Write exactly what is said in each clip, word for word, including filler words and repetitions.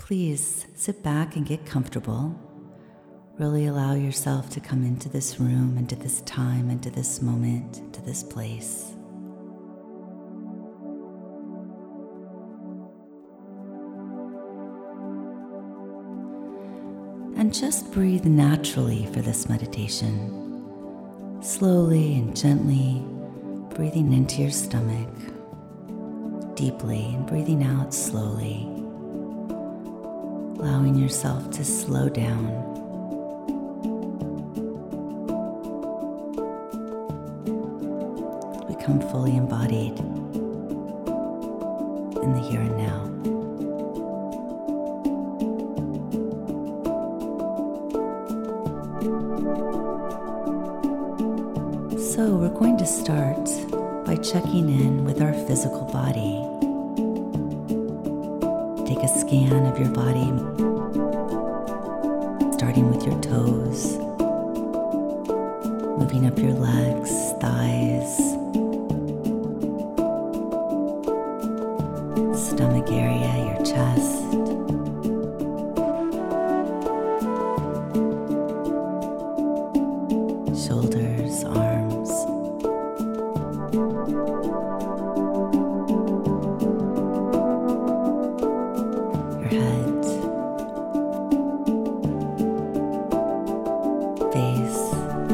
please sit back and get comfortable. Really allow yourself to come into this room, into this time, into this moment, into this place. And just breathe naturally for this meditation. Slowly and gently breathing into your stomach, deeply, and breathing out slowly. Allowing yourself to slow down. Become fully embodied in the here and now. So we're going to start by checking in with our physical body. Take a scan of your body, starting with your toes, moving up your legs, thighs, stomach area, your chest, shoulders, arms, your head, face,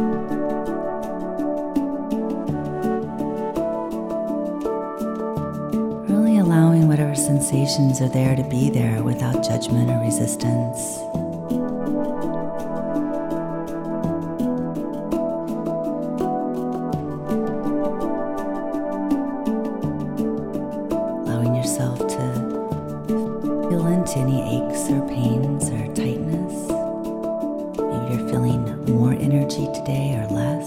really allowing whatever sensations are there to be there without judgment or resistance. Allowing yourself to feel into any aches or pains or tightness. Maybe you're feeling more energy today or less.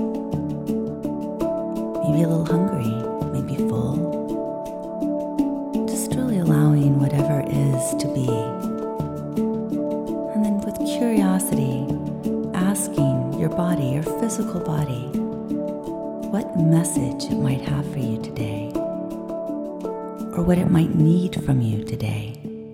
Maybe a little hungry, maybe full. Just really allowing whatever is to be. And then with curiosity, asking your body, your physical body, what message it might have for you today, or what it might need from you today.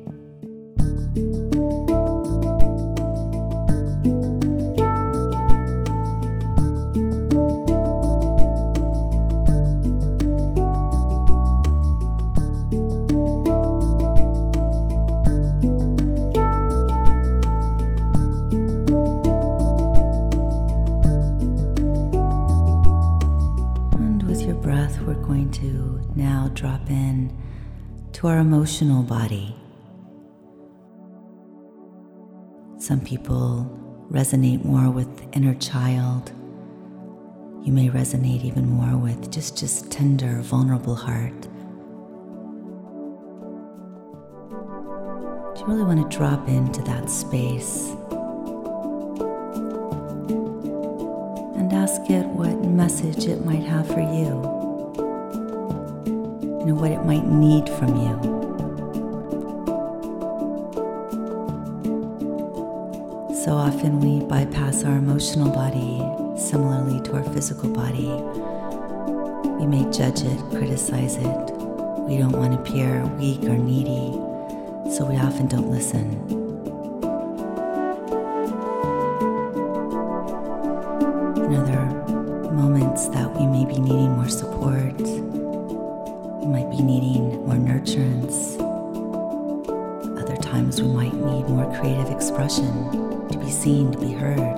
And with your breath, we're going to now drop in to our emotional body. Some people resonate more with inner child. You may resonate even more with just, just tender, vulnerable heart. You really want to drop into that space and ask it what message it might have for you. You know, what it might need from you. So often we bypass our emotional body similarly to our physical body. We may judge it, criticize it. We don't want to appear weak or needy, so we often don't listen. In other moments that we may be needing more support, we might be needing more nurturance. Other times we might need more creative expression, to be seen, to be heard.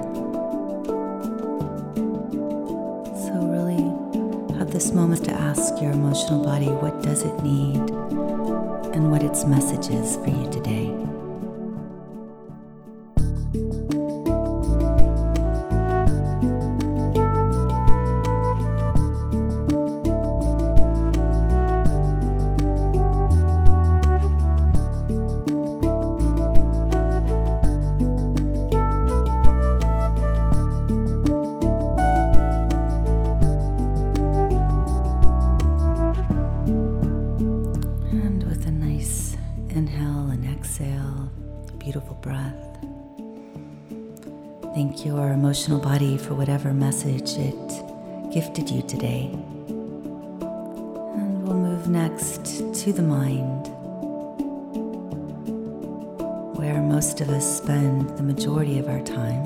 So really have this moment to ask your emotional body, what does it need and what its message is for you today. Inhale and exhale, beautiful breath. Thank your emotional body for whatever message it gifted you today. And we'll move next to the mind. where most of us spend the majority of our time.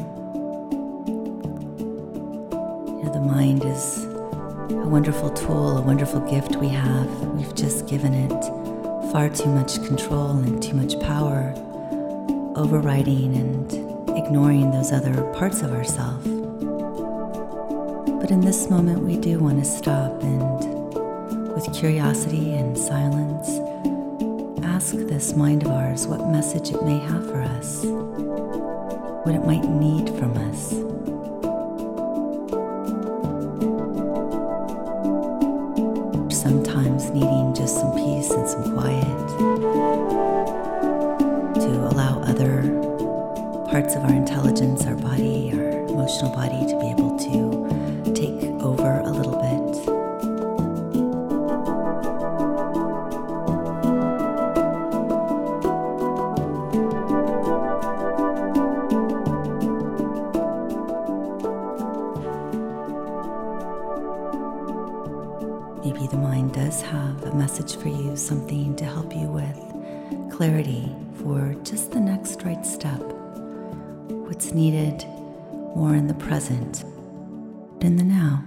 You know, the mind is a wonderful tool, a wonderful gift we have. We've just given it far too much control and too much power, overriding and ignoring those other parts of ourselves. But in this moment, we do want to stop and, with curiosity and silence, ask this mind of ours what message it may have for us, what it might need from us. Sometimes needing just some peace and some quiet to allow other parts of our intelligence, our body, our emotional body to be able to take over a little bit. Maybe the mind does have a message for you, something to help you with clarity for just the next right step. What's needed more in the present, in the now.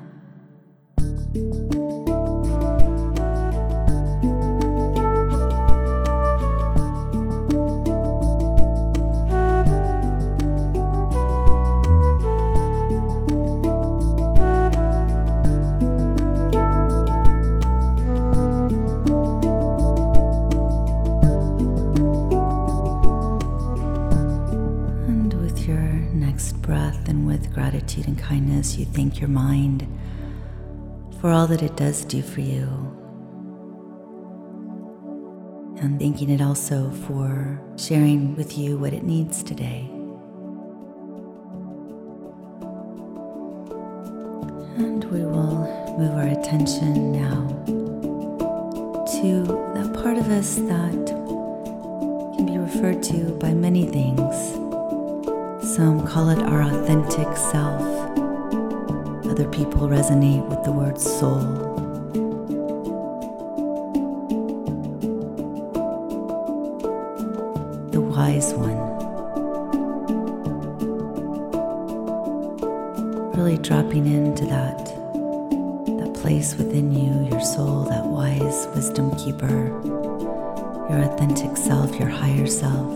Breath, and with gratitude and kindness, you thank your mind for all that it does do for you, and thanking it also for sharing with you what it needs today. And we will move our attention now to that part of us that can be referred to by many things. Some call it our authentic self. Other people resonate with the word soul. The wise one. Really dropping into that, that place within you, your soul, that wise wisdom keeper, your authentic self, your higher self.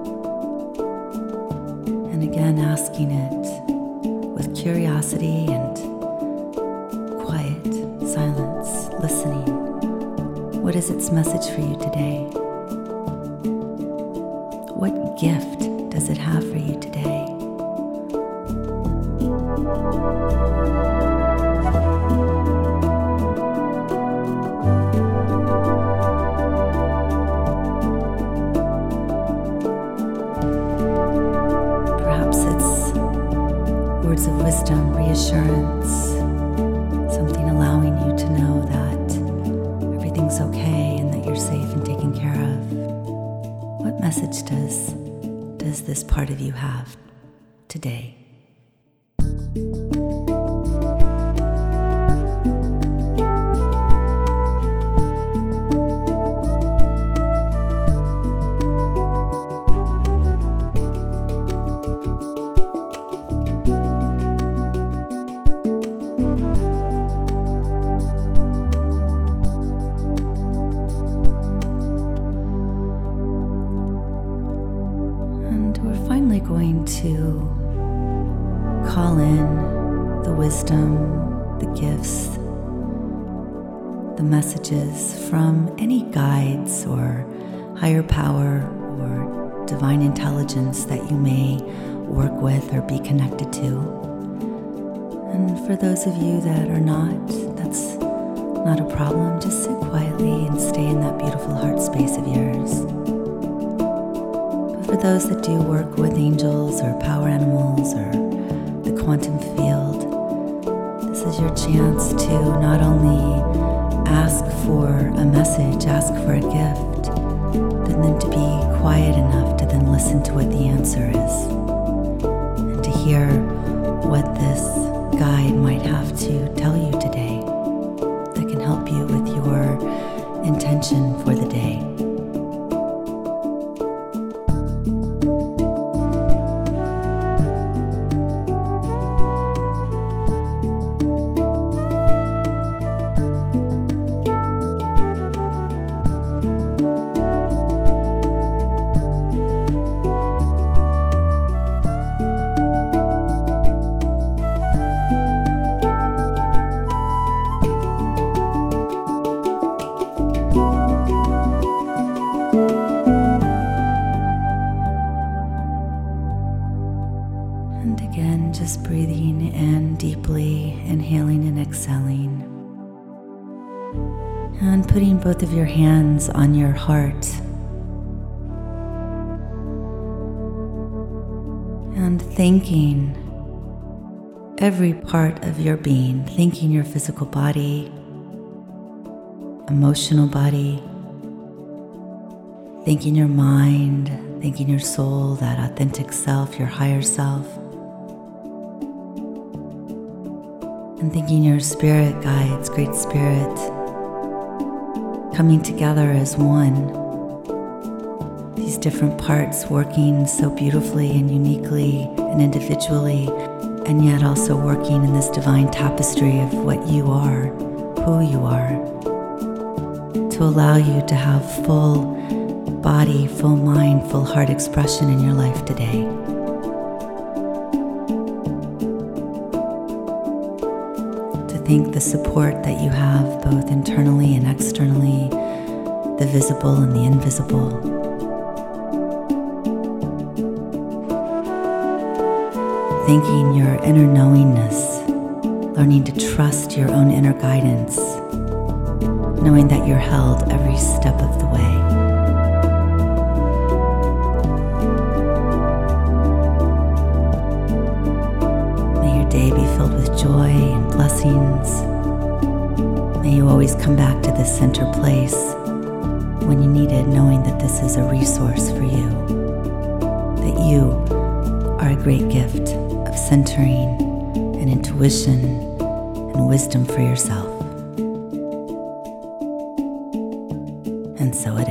And again, asking it with curiosity and quiet, silence, listening. What is its message for you today? What gift does it have for you today? Words of wisdom, reassurance, something allowing you to know that everything's okay and that you're safe and taken care of. What message does, does this part of you have today? Going to call in the wisdom, the gifts, the messages from any guides or higher power or divine intelligence that you may work with or be connected to. And for those of you that are not, that's not a problem. Just sit quietly and stay in that beautiful heart space of yours. For those that do work with angels or power animals or the quantum field, this is your chance to not only ask for a message, ask for a gift, but then to be quiet enough to then listen to what the answer is and to hear what this guide might have to tell you today that can help you with your intention for the day. Just breathing in deeply, inhaling and exhaling. And putting both of your hands on your heart. And thanking every part of your being, thanking your physical body, emotional body, thanking your mind, thanking your soul, that authentic self, your higher self, and thanking your spirit guides, great spirit, coming together as one. These different parts working so beautifully and uniquely and individually, and yet also working in this divine tapestry of what you are, who you are, to allow you to have full body, full mind, full heart expression in your life today. To thank the support that you have both internally and externally, the visible and the invisible. Thanking your inner knowingness, learning to trust your own inner guidance, knowing that you're held every step of the way. May your day be filled with joy and blessings. May you always come back to this center place when you need it, knowing that this is a resource for you, that you are a great gift of centering and intuition and wisdom for yourself. And so it